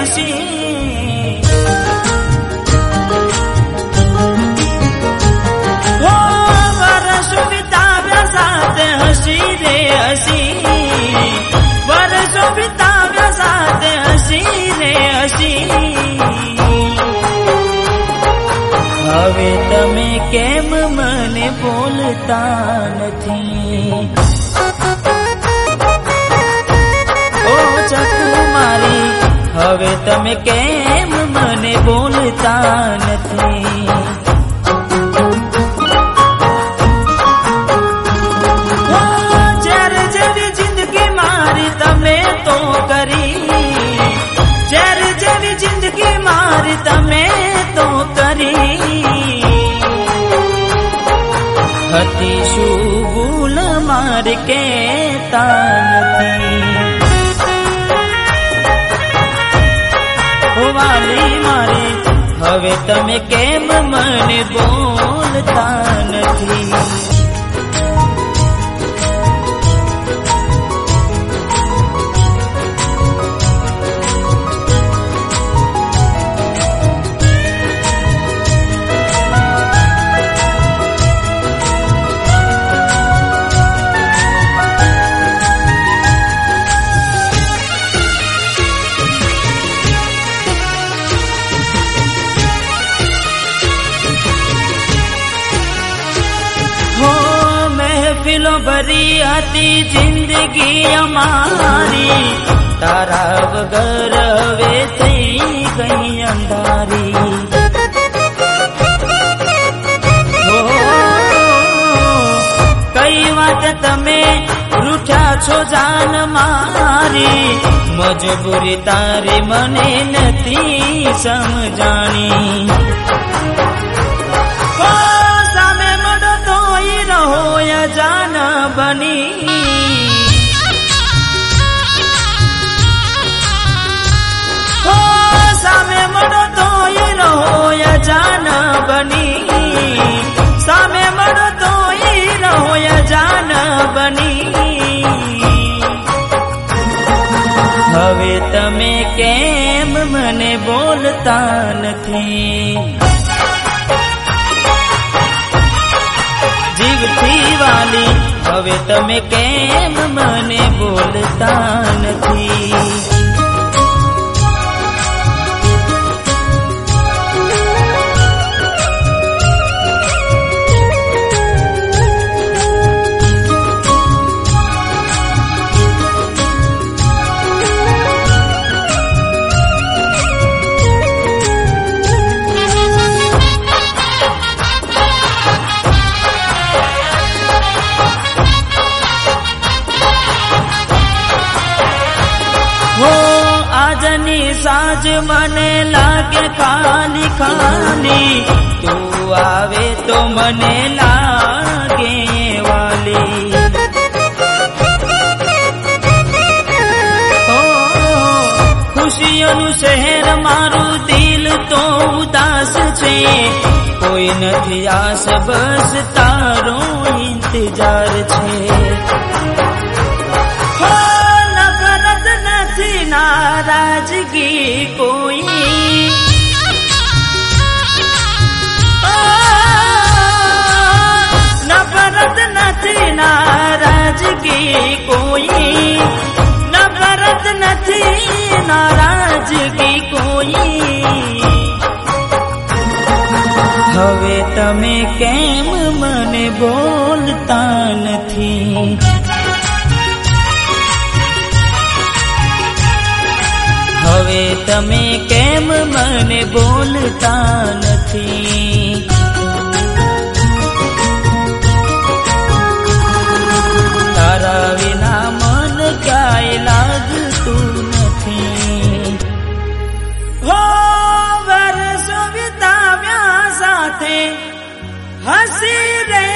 हसी हो वर्ष बिताव्या साथ हसी रे हसी वर्ष बिताव्या साथ हसी रे हसी हवे तमे केम मने बोलता नथी ओ चकुमारी हवे तमे केम मने बोलता नथी जर जेवी जिंदगी मारी तमे तो करी जर जेवी जिंदगी मारी तमे तो करी हती शू भूल मार के तानती हो वाली मारी हवे तमे केम मने बोलता नथी महफिलों भरी आती जिंदगी हमारी तारा वगर वे थई गई अंधारी हो कई बात तमे रूठा छो जान मारी मजबूरी तारी मने नथी समझानी हो या जान बनी हो सामे मरो तो ही रहो या जान बनी सामे मरो तो ही रहो या जान बनी हवे तमे केम मने बोलता नथी जीवती वाली हवे तमे केम मने बोलता नथी साज मने लागे खाली खाली तू आवे तो मने लागे वाली ओ खुशियों शहर मारू दिल तो उदास छे कोई नथी आस बस तारो इंतजार छे नाराजगी कोई नफरत नथी नाराजगी कोई नफरत नथी नाराजगी कोई हवे तमे केम मने बोलता नथी हवे तमे केम मने बोलता नथी तारा विना मन काय लागतू नथी हो वर्षो बिताव्या साथे हसी रे